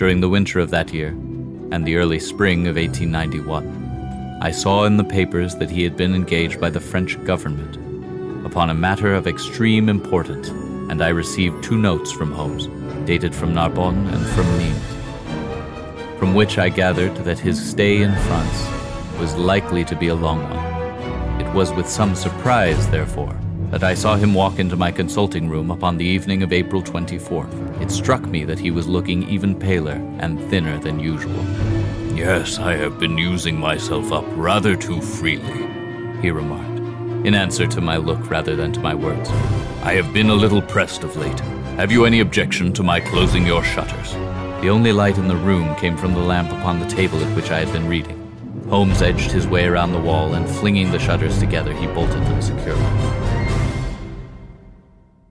During the winter of that year, and the early spring of 1891, I saw in the papers that he had been engaged by the French government upon a matter of extreme importance, and I received 2 notes from Holmes, dated from Narbonne and from Nimes, from which I gathered that his stay in France was likely to be a long one. It was with some surprise, therefore, that I saw him walk into my consulting room upon the evening of April 24th. It struck me that he was looking even paler and thinner than usual. "Yes, I have been using myself up rather too freely," he remarked, in answer to my look rather than to my words. "I have been a little pressed of late. Have you any objection to my closing your shutters?" The only light in the room came from the lamp upon the table at which I had been reading. Holmes edged his way around the wall, and flinging the shutters together, he bolted them securely.